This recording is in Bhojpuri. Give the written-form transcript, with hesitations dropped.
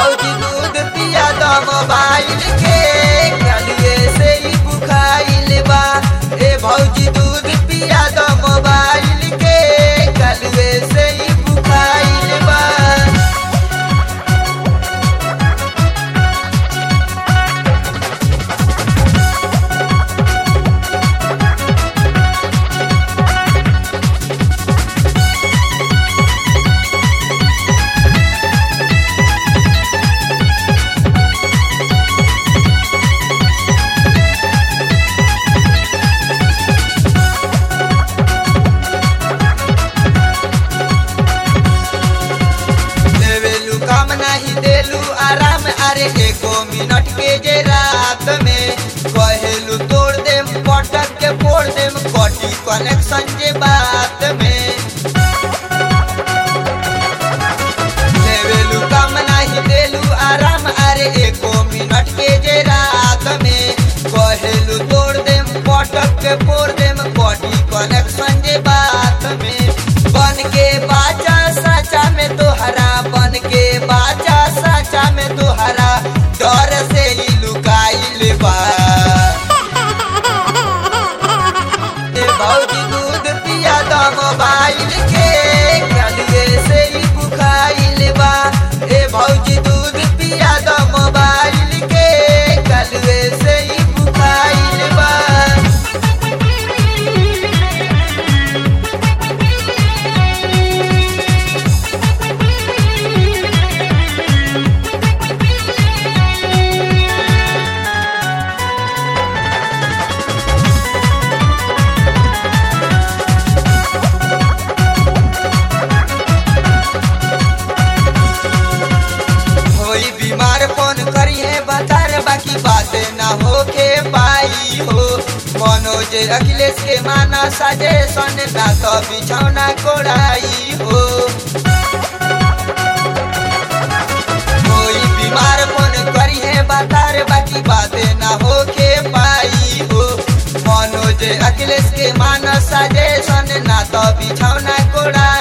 भौजी दूध पिया द मोबाइल के कलिए से ही बुखाइल बा। ए भौजी दूध पिया द मोबाइल के कलिए से ही बुखाइल बा। देलू आराम अरे एको मिनट के जे रात में कहेलू तोड़ देम पटक के फोड़ देम कटी कनेक्शन जे बात में। देवेलू काम नहीं देलू आराम अरे एको मिनट के जे रात में कहेलू तोड़ देम पटक के फोड़ देम कटी कनेक्शन जे बात में। बन के बाजा साचा में तोहरा बन के बाजा साचा में तोहरा डर से ही लुकाइल बा। ए भौजी दूध पिया द मोबाइल के कलिए से ही बुखाइल बा। ए भौजी दूध पिया द मोबाइल के कलिए से ही बुखाइल बा। बीमार फोन करी है बता रे बाकी बातें ना होके पाई हो। मनोज अखिलेश के माना सजेशन ना तो बिछौना कोड़ाई हो। कोई बीमार फोन करी है बता रे बाकी बातें ना होके पाई हो। मनोज अखिलेश के माना सजेशन ना तो बिछौना कोड़ाई